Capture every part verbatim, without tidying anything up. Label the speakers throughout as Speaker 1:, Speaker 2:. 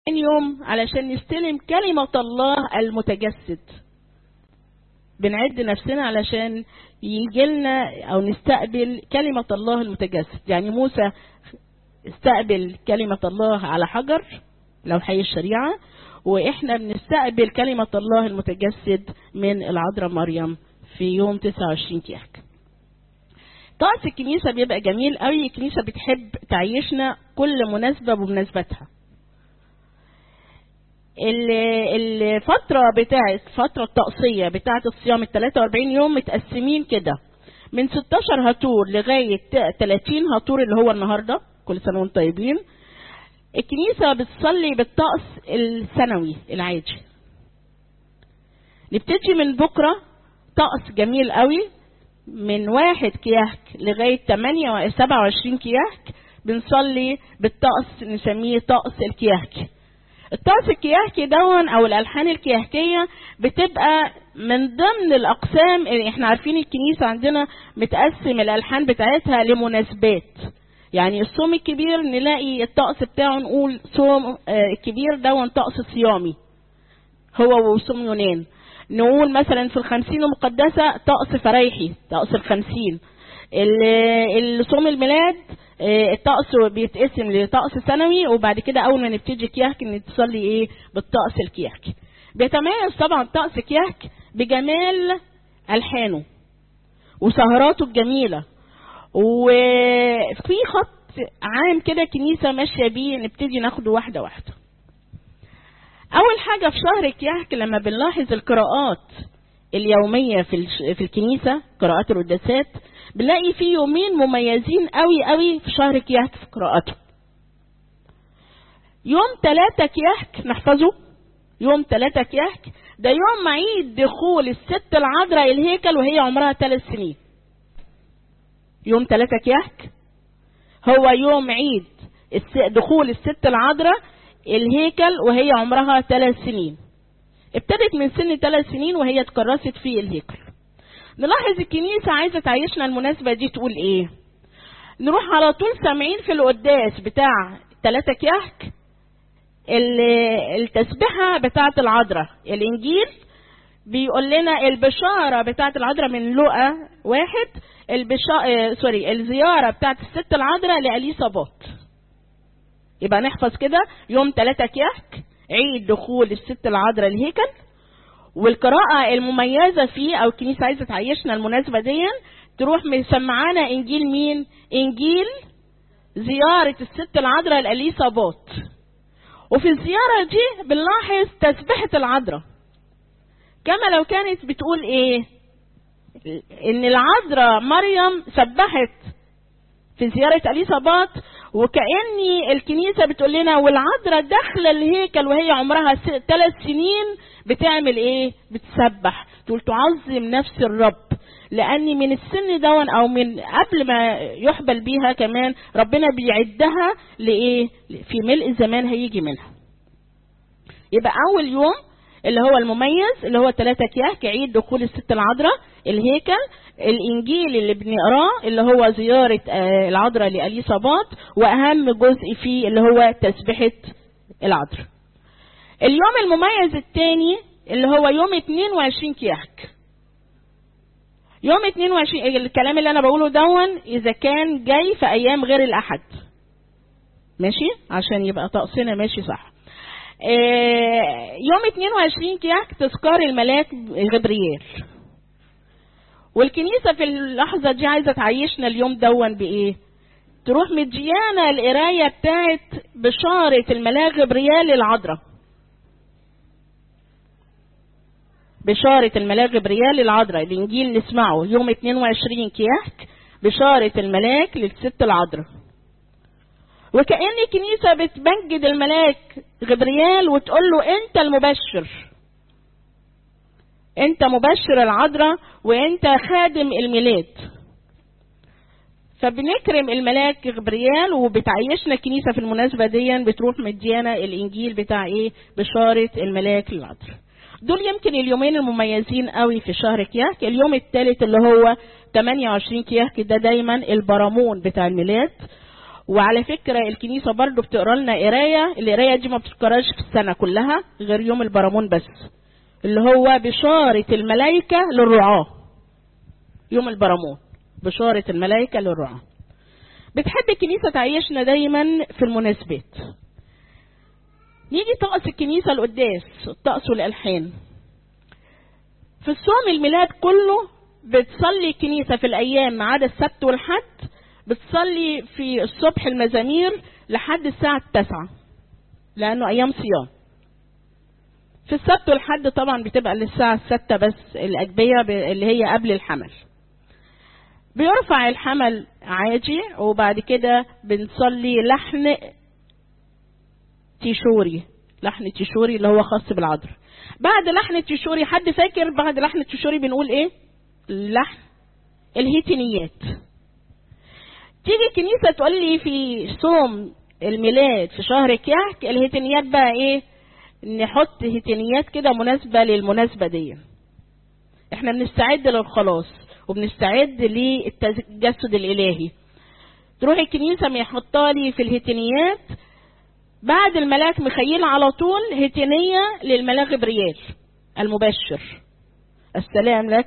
Speaker 1: يوم علشان نستلم كلمة الله المتجسد. بنعد نفسنا علشان يجيلنا او نستقبل كلمة الله المتجسد. يعني موسى استقبل كلمة الله على حجر لوحي الشريعة، واحنا بنستقبل كلمة الله المتجسد من العذراء مريم في يوم تسعة وعشرين كياك. طقس الكنيسة بيبقى جميل قوي. الكنيسة بتحب تعيشنا كل مناسبة بمناسبتها. الفترة بتاعت فترة الطقسية بتاعت الصيام ال ثلاثة وأربعين يوم متقسمين كده من ستاشر هاتور لغاية ثلاثين هاتور اللي هو النهاردة. كل سنة وانتم طيبين. الكنيسة بتصلي بالطقس السنوي العادي. نبتدي من بكرة طقس جميل قوي من واحد كياك لغاية ثمانية سبعة وعشرين كياك. بنصلي بالطقس نسميه طقس الكياك. الطقس الكياكي دون او الالحان الكياكيه بتبقى من ضمن الاقسام. احنا عارفين الكنيسه عندنا متقسم الالحان بتاعتها لمناسبات. يعني الصوم الكبير نلاقي الطقس بتاعه نقول صوم الكبير دون طقس صيامي هو وصوم يونان. نقول مثلا في الخمسين المقدسه طقس فريحي طقس الخمسين. الصوم الميلاد الطقس بيتقسم لطقس سنوي، وبعد كده اول ما نبتدي كياك نتصلي ايه بالطقس الكياك. بيتميز طبعا طقس كياك بجمال الحانه وسهراته الجميله، وفي خط عام كده كنيسه ماشيه بيه نبتدي ناخده واحده واحده. اول حاجه في شهر كياك لما بنلاحظ القراءات اليوميه في في الكنيسه قراءات القداسات بنلاقي في يومين مميزين قوي قوي في شهر كياك في قراءته. يوم ثلاثة كياك نحفظه. يوم ثلاثة كياك ده يوم عيد دخول الست العذراء الهيكل وهي عمرها ثلاث سنين. يوم ثلاثة كياك هو يوم عيد دخول الست العذراء الهيكل وهي عمرها ثلاث سنين. ابتدت من سن ثلاث سنين وهي اتكرست في الهيكل. نلاحظ الكنيسة عايزة تعيشنا المناسبة دي تقول ايه. نروح على طول سامعين في القداس بتاع ثلاثة كياك التسبيحة بتاعة العذراء. الانجيل بيقول لنا البشارة بتاعة العذراء من لوقا واحد البشارة سوري الزيارة بتاعة الست العذراء لأليصابات. يبقى نحفظ كده يوم ثلاثة كياك عيد دخول الست العذراء الهيكل. والقراءة المميزة فيه او الكنيسة عايزة تعيشنا المناسبة دي تروح مسمعانا انجيل مين؟ انجيل زيارة الست العذراء لأليصابات. وفي الزيارة دي بنلاحظ تسبيحة العذراء كما لو كانت بتقول ايه ان العذراء مريم سبحت في زيارة أليصابات، وكأني الكنيسة بتقول لنا والعذراء داخله الهيكل وهي عمرها ثلاث سنين بتعمل ايه؟ بتسبح. تقول تعظم نفس الرب لأني من السن دون او من قبل ما يحبل بيها كمان ربنا بيعدها لايه؟ في ملء الزمان هيجي منها. يبقى اول يوم اللي هو المميز اللي هو ثلاثة كياك عيد دخول الست العذراء الهيكل. الانجيل اللي بنقراه اللي هو زيارة العذراء لأليصابات، واهم جزء فيه اللي هو تسبيحة العذراء. اليوم المميز الثاني اللي هو يوم اثنين وعشرين كياك. يوم اثنين وعشرين الكلام اللي انا بقوله دون اذا كان جاي في ايام غير الاحد ماشي عشان يبقى طقسنا ماشي صح. يوم اثنين وعشرين كياك تذكار الملاك غبريال. والكنيسة في اللحظة دي عايزة تعيشنا اليوم دون بايه؟ تروح مديانا القراية بتاعت بشارة الملاك غبريال للعذراء. بشارة الملاك غبريال للعذراء الانجيل نسمعه يوم اثنين وعشرين كياك بشارة الملاك للست العذراء. وكأن الكنيسة بتمجد الملاك غبريال وتقول له انت المبشر، انت مبشر العذراء وانت خادم الميلاد. فبنكرم الملاك غبريال وبتعيشنا الكنيسة في المناسبة دي بتروح مديانا الانجيل بتاع ايه؟ بشارة الملاك للعذراء. دول يمكن اليومين المميزين قوي في شهر كياك. اليوم الثالث اللي هو ثمانية وعشرين كياك ده دايما البرامون بتاع الميلاد. وعلى فكرة الكنيسة برضو بتقرأ لنا قراية، القراية دي ما بتتكررش في السنة كلها غير يوم البرامون بس، اللي هو بشارة الملائكة للرعاة. يوم البرامون بشارة الملائكة للرعاة. بتحب الكنيسة تعيشنا دايما في المناسبات. نيجي طقس الكنيسة القداس، الطقس والألحان. في الصوم الميلاد كله بتصلي الكنيسة في الأيام ما عدا السبت والحد، بتصلي في الصبح المزامير لحد الساعة التاسعة لأنه أيام صيام. في السبت والحد طبعا بتبقى للساعة الستة بس الأجبية اللي هي قبل الحمل. بيرفع الحمل عادي، وبعد كده بنصلي لحن تيشوري، لحن تيشوري اللي هو خاص بالعذراء. بعد لحن تيشوري، حد فاكر بعد لحن تيشوري بنقول ايه؟ لحن الهيتينيات. تيجي الكنيسة تقول لي في صوم الميلاد في شهر كياك الهيتينيات بقى ايه؟ نحط هيتينيات كده مناسبة للمناسبة دي. احنا بنستعد للخلاص وبنستعد للتجسد الالهي. تروح الكنيسة يحطها لي في الهيتينيات بعد الملاك مخيل على طول هيتينية للملاك غبريال المبشر. السلام لك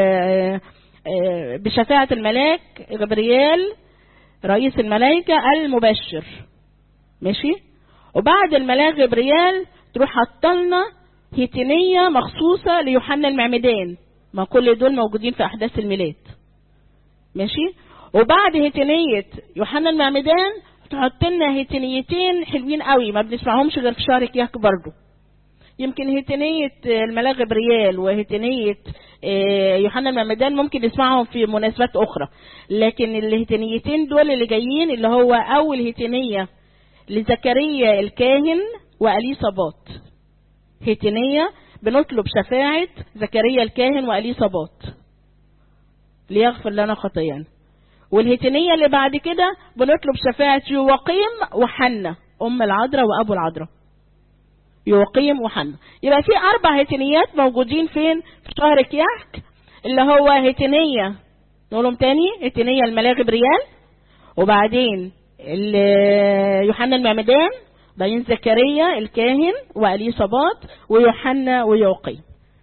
Speaker 1: بشفاعة الملاك غبريال رئيس الملائكة المبشر، ماشي. وبعد الملاك غبريال تروح حطلنا هيتينية مخصوصة ليوحنا المعمدان، ما كل دول موجودين في أحداث الميلاد، ماشي. وبعد هيتينية يوحنا المعمدان تحط لنا هيتينيتين حلوين قوي ما بنسمعهمش غير في شهر كياك برضو. يمكن هيتينية الملاك غبريال وهيتينية يوحنا المعمدان ممكن نسمعهم في مناسبات أخرى، لكن الهيتينيتين دول اللي جايين اللي هو أول هيتينية لزكريا الكاهن وأليصابات. هيتينية بنطلب شفاعة زكريا الكاهن وأليصابات ليغفر لنا خطايانا. والهيتينية اللي بعد كده بنطلب شفاعة يوقيم وحنا أم العذراء وأبو العذراء، يوقيم وحنا. يبقى في أربع هيتينيات موجودين فين في شهر كياك، اللي هو هيتينية نقولهم تاني، هيتينية الملاك غبريال، وبعدين يوحنا المعمدان، بعدين زكريا الكاهن وأليصابات ويوحنا ويوقيم.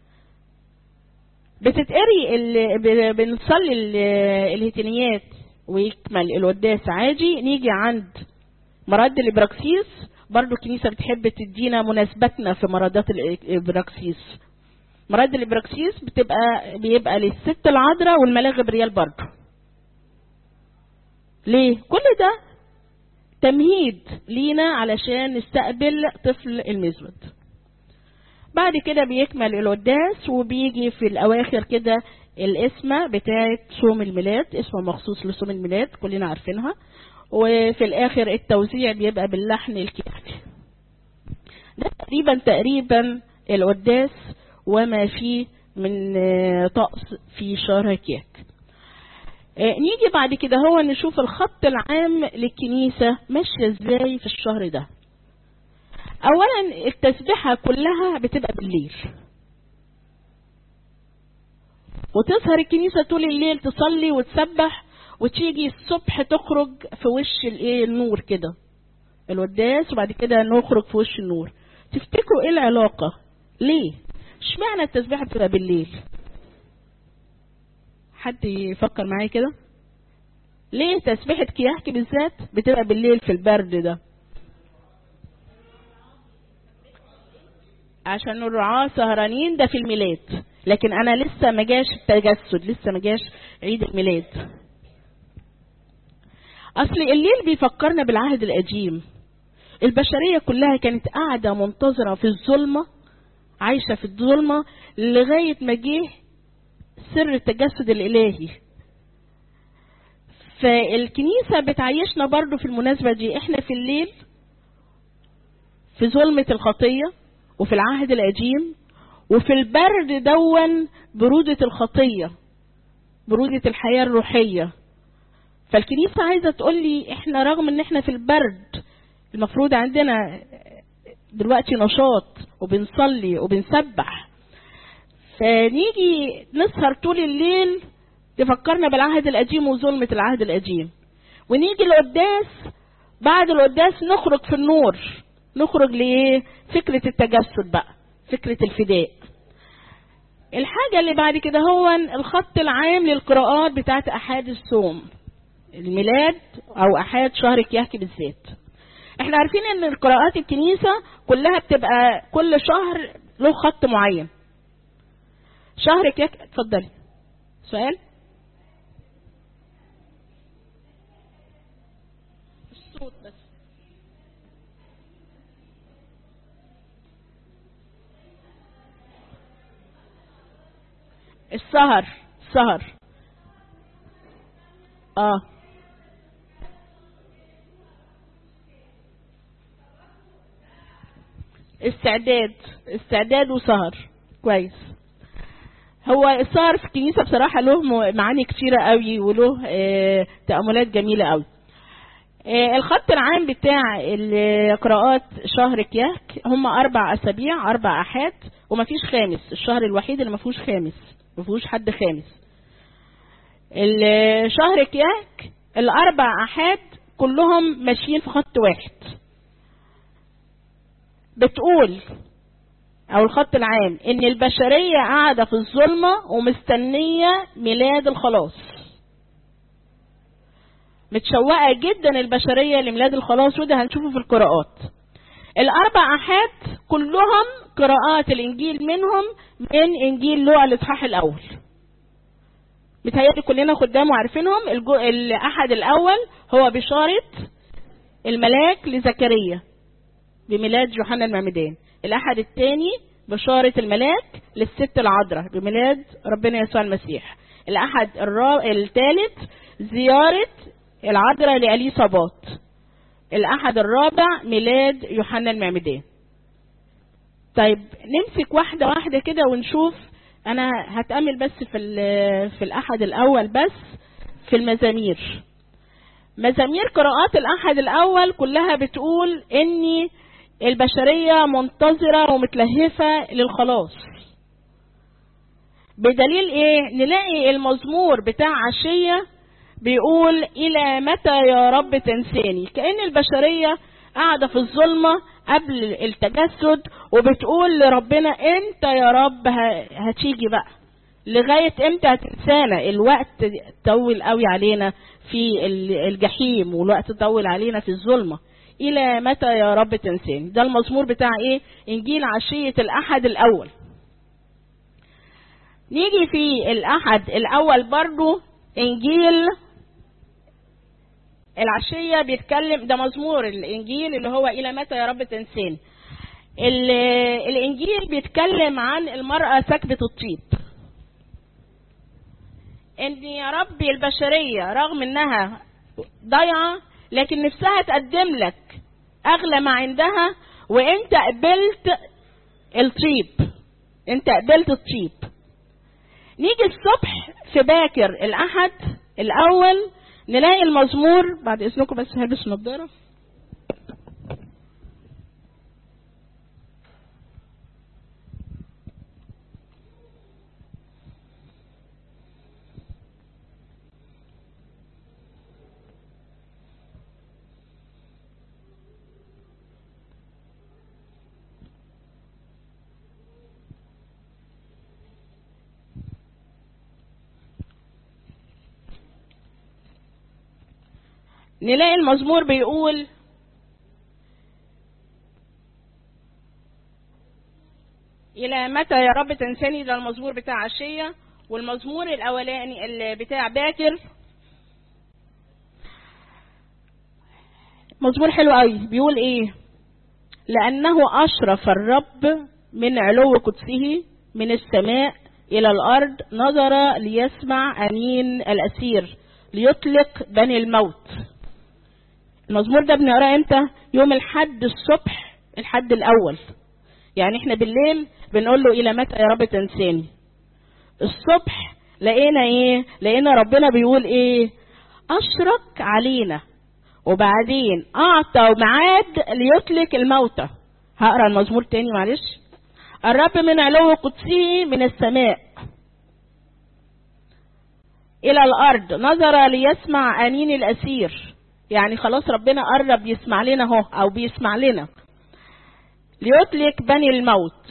Speaker 1: بتتقري ال... بنصلي ال... الهيتينيات ويكمل القداس عادي. نيجي عند مراد الابراكسيس، برضو الكنيسة بتحب تدينا مناسبتنا في مرادات الابراكسيس. مراد الابراكسيس بتبقى بيبقى للست العذراء والملاك غبريال برضو. ليه؟ كل ده تمهيد لينا علشان نستقبل طفل المزود. بعد كده بيكمل القداس وبيجي في الأواخر كده الاسمة بتاعة صوم الميلاد، اسمه مخصوص لصوم الميلاد كلنا عارفينها. وفي الآخر التوزيع بيبقى باللحن الكياكي. ده تقريبا تقريبا القداس وما فيه من طقس في شهر كياك. نيجي بعد كده هو نشوف الخط العام للكنيسة ماشية ازاي في الشهر ده. اولا التسبيحة كلها بتبقى بالليل، وتسهر الكنيسة طول الليل تصلي وتسبح، وتيجي الصبح تخرج في وش الايه النور كده القداس، وبعد كده نخرج في وش النور. تفتكروا ايه العلاقة؟ ليه اشمعنى التسبيحة بتبقى بالليل؟ حد يفكر معايا كده؟ ليه تسبيحة كياك بالذات بتبقى بالليل في البرد ده؟ عشان الرعاة سهرانين ده في الميلاد، لكن انا لسه ما جاش التجسد، لسه ما جاش عيد الميلاد. اصل الليل بيفكرنا بالعهد القديم. البشرية كلها كانت قاعدة منتظرة في الظلمة، عايشة في الظلمة لغاية ما جه سر التجسد الالهي. فالكنيسة بتعيشنا برضو في المناسبة دي. احنا في الليل في ظلمة الخطية وفي العهد القديم، وفي البرد دون برودة الخطية، برودة الحياة الروحية. فالكنيسة عايزة تقول لي احنا رغم ان احنا في البرد المفروض عندنا دلوقتي نشاط وبنصلي وبنسبح، فنيجي نسهر طول الليل تفكرنا بالعهد القديم وظلمة العهد القديم، ونيجي القداس بعد القداس نخرج في النور. نخرج ليه؟ فكرة التجسد بقى، فكرة الفداء. الحاجة اللي بعد كده هو الخط العام للقراءات بتاعت أحاد الصوم، الميلاد أو أحاد شهر كياك بالذات. احنا عارفين ان القراءات الكنيسة كلها بتبقى كل شهر له خط معين. شهر كياك، اتفضلي سؤال. الصوت بس. السهر، السهر اه استعداد، استعداد وسهر. كويس. هو السهر في الكنيسة بصراحة له معاني كتيرة قوي، وله آه تأملات جميلة قوي. آه الخط العام بتاع القراءات شهر كياك هم أربع أسابيع، أربع أحاد، ومفيش خامس. الشهر الوحيد اللي مفيهوش خامس، مفيهوش حد خامس. الشهر كياك الأربع أحاد كلهم ماشيين في خط واحد. بتقول او الخط العام ان البشرية قاعدة في الظلمة ومستنية ميلاد الخلاص. متشوقة جدا البشرية لميلاد الخلاص، وده هنشوفه في القراءات. الاربع احاد كلهم قراءات الانجيل، منهم من انجيل لوقا الاصحاح الاول. متهيألي كلنا خدامه عارفينهم. الاحد الاول هو بشارة الملاك لزكريا بميلاد يوحنا المعمدان. الأحد الثاني بشارة الملاك للست العذراء بميلاد ربنا يسوع المسيح. الأحد الثالث زيارة العذراء لإليصابات. الأحد الرابع ميلاد يوحنا المعمدان. طيب نمسك واحدة واحدة كده ونشوف. أنا هتأمل بس في في الأحد الأول بس في المزامير. مزامير قراءات الأحد الأول كلها بتقول إني البشرية منتظرة ومتلهفة للخلاص. بدليل ايه؟ نلاقي المزمور بتاع عشية بيقول الى متى يا رب تنساني. كأن البشرية قاعدة في الظلمة قبل التجسد وبتقول لربنا امتى يا رب هتيجي بقى؟ لغاية امتى هتنسانا؟ الوقت طول قوي علينا في الجحيم، والوقت طول علينا في الظلمة. إلى متى يا رب تنساني؟ ده المزمور بتاع إيه؟ إنجيل عشية الأحد الأول. نيجي في الأحد الأول برضو إنجيل العشية بيتكلم، ده مزمور الإنجيل اللي هو إلى متى يا رب تنساني. الإنجيل بيتكلم عن المرأة سكبة الطيب. إن يا رب البشرية رغم إنها ضيعة لكن نفسها تقدم لك اغلى ما عندها، وانت قبلت الطيب، انت قبلت الطيب. نيجي الصبح في باكر الاحد الاول نلاقي المزمور. بعد اذنكم بس هلبس نظارة. نلاقي المزمور بيقول إلى متى يا رب تنساني. ده المزمور بتاع عشية. والمزمور الأولاني اللي بتاع باكر مزمور حلو قوي. بيقول إيه؟ لأنه أشرف الرب من علو قدسه من السماء إلى الأرض، نظر ليسمع أنين الأسير ليطلق بني الموت. المزمور ده بنقراه امتى؟ يوم الحد الصبح، الحد الاول. يعني احنا بالليل بنقول له الى متى يا رب تنساني. الصبح لقينا ايه؟ لقينا ربنا بيقول ايه؟ اشرق علينا وبعدين اعطى ميعاد ليطلق الموتى. هقرا المزمور تاني معلش. الرب من علو قدسه من السماء الى الارض، نظر ليسمع انين الاسير. يعني خلاص ربنا قرب يسمع لنا اهو او بيسمع لنا. ليطلق بني الموت.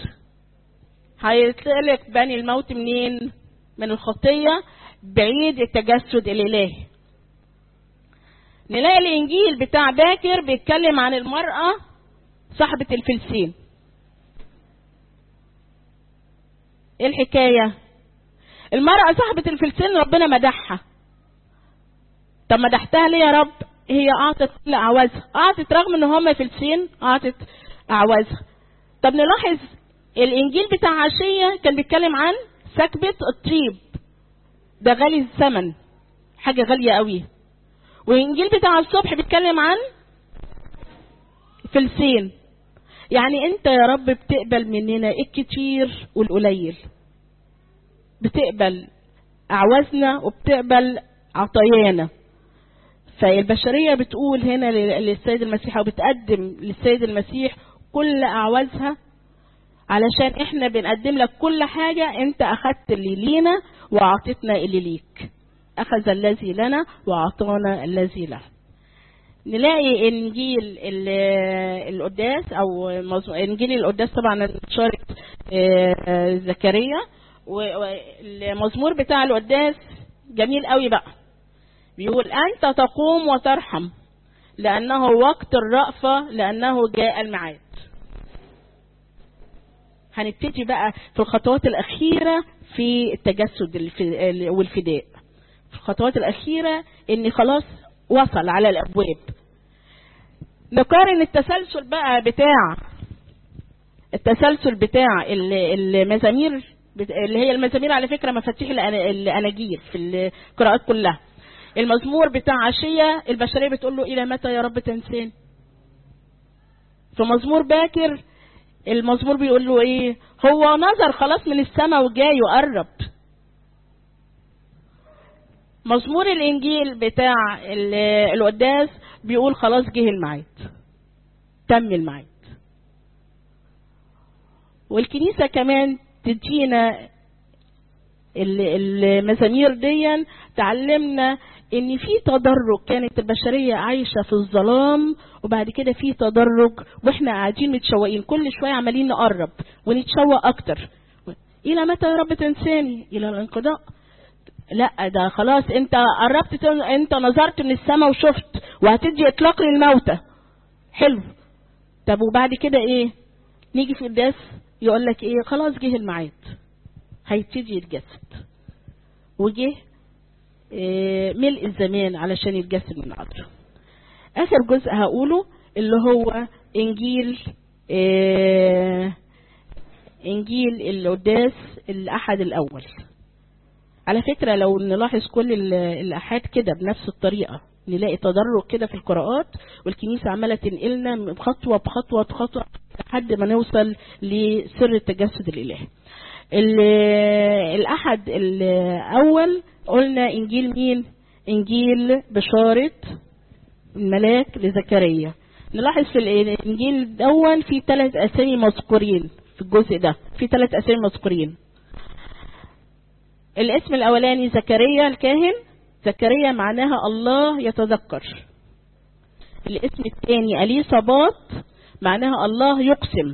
Speaker 1: هيطلق بني الموت منين؟ من الخطية، بعيد التجسد الالهي. نلاقي الانجيل بتاع باكر بيتكلم عن المرأة صاحبة الفلسين. ايه الحكاية؟ المرأة صاحبة الفلسين ربنا مدحها. طب مدحتها ليه يا رب؟ هي اعطت كل اعوازها، اعطت رغم ان هم فلسين اعطت اعوازها. طب نلاحظ الانجيل بتاع عشية كان بيتكلم عن سكبة الطيب، ده غالي الثمن، حاجة غالية قوي. والانجيل بتاع الصبح بيتكلم عن فلسين. يعني انت يا رب بتقبل مننا الكتير والقليل، بتقبل اعوازنا وبتقبل عطايانا. فالبشرية بتقول هنا للسيد المسيح او بتقدم للسيد المسيح كل اعوازها، علشان احنا بنقدم لك كل حاجة. انت اخذت اللي لينا واعطتنا اللي ليك، اخذ الذي لنا واعطانا الذي له. نلاقي انجيل القداس او انجيل القداس طبعا شارك زكريا، والمزمور بتاع القداس جميل قوي بقى. بيقول انت تقوم وترحم لانه وقت الرأفة، لانه جاء الميعاد. هنبتدي بقى في الخطوات الاخيرة في التجسد والفداء. في الخطوات الاخيرة ان خلاص وصل على الابواب. نقارن التسلسل بقى بتاع التسلسل بتاع المزامير، اللي هي المزامير على فكرة مفاتيح الاناجيل في القراءات كلها. المزمور بتاع عشية البشرية بتقول له الى متى يا رب تنسين. في مزمور باكر المزمور بيقول له ايه؟ هو نظر خلاص من السماء وجاي وقرب. مزمور الانجيل بتاع القداس بيقول خلاص جه الميعاد، تم الميعاد. والكنيسة كمان تدينا المزامير دي تعلمنا ان في تدرج. كانت البشرية عايشة في الظلام، وبعد كده في تدرج واحنا قاعدين متشوقين، كل شوية عمالين نقرب ونتشوق اكتر. الى متى يا رب تنساني؟ الى الانقضاء. لا ده خلاص انت قربت، انت نظرت من السماء وشفت وهتدي اطلاق للموتى. حلو. طب وبعد كده ايه؟ نيجي في القداس يقول لك ايه؟ خلاص جه الميعاد، هيبتدي يتجسد، وجه إيه ملء الزمان علشان يتجسد من العذراء. اخر جزء هقوله اللي هو انجيل إيه انجيل القداس الاحد الاول. على فكرة لو نلاحظ كل الأحاد كده بنفس الطريقة نلاقي تدرج كده في القراءات، والكنيسة عمالة تنقلنا بخطوة بخطوة بخطوة لحد ما نوصل لسر التجسد الإلهي. الأحد الأول قلنا إنجيل مين؟ إنجيل بشارة الملاك لزكريا. نلاحظ في الإنجيل الأول في ثلاث أسامي مذكورين في الجزء ده، في ثلاث أسامي مذكورين. الاسم الاولاني زكريا الكاهن، زكريا معناها الله يتذكر. الاسم الثاني اليصابات معناها الله يقسم.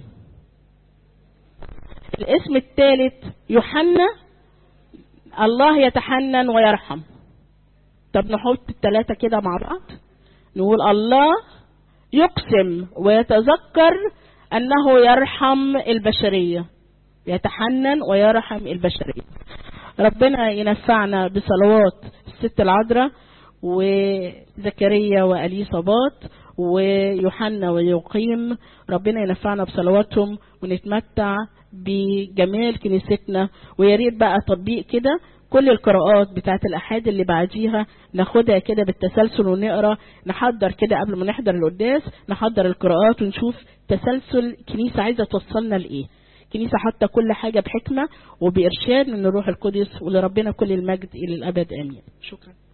Speaker 1: الاسم الثالث يوحنا الله يتحنن ويرحم. طب نحط الثلاثه كده مع بعض نقول الله يقسم ويتذكر انه يرحم البشريه، يتحنن ويرحم البشريه. ربنا ينفعنا بصلوات الست العذراء وزكريا وأليصابات ويوحنا ويقيم. ربنا ينفعنا بصلواتهم ونتمتع بجمال كنيستنا. ويا ريت بقى تطبيق كده كل القراءات بتاعت الأحاد اللي بعديها ناخدها كده بالتسلسل ونقرا، نحضر كده قبل ما نحضر القداس، نحضر القراءات ونشوف تسلسل كنيسة عايزة توصلنا لإيه. كنيسة حتى كل حاجة بحكمة وبإرشاد من الروح القدس، ولربنا كل المجد إلى الأبد آمين. شكرا.